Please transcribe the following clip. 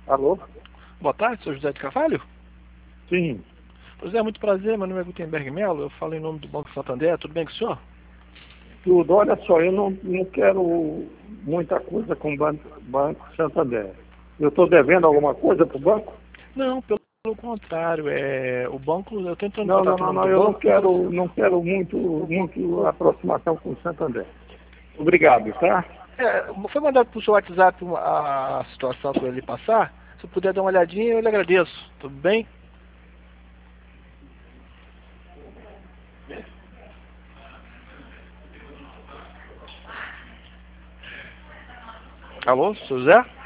Alô? Boa tarde, sou José de Carvalho. Sim. José, muito prazer, meu nome é Gutenberg Melo, eu falo em nome do Banco Santander, tudo bem com o senhor? Tudo. Olha só, eu não quero muita coisa com o Banco Santander. Eu estou devendo alguma coisa para o banco? Não, pelo contrário, o banco, eu estou entrando em Não, não, contato em não, nome não. do Eu banco porque você... não quero muito aproximação com o Santander. Obrigado, tá? Foi mandado para o seu WhatsApp a situação que eu ia lhe passar, se eu puder dar uma olhadinha, eu lhe agradeço, tudo bem? Alô, seu José?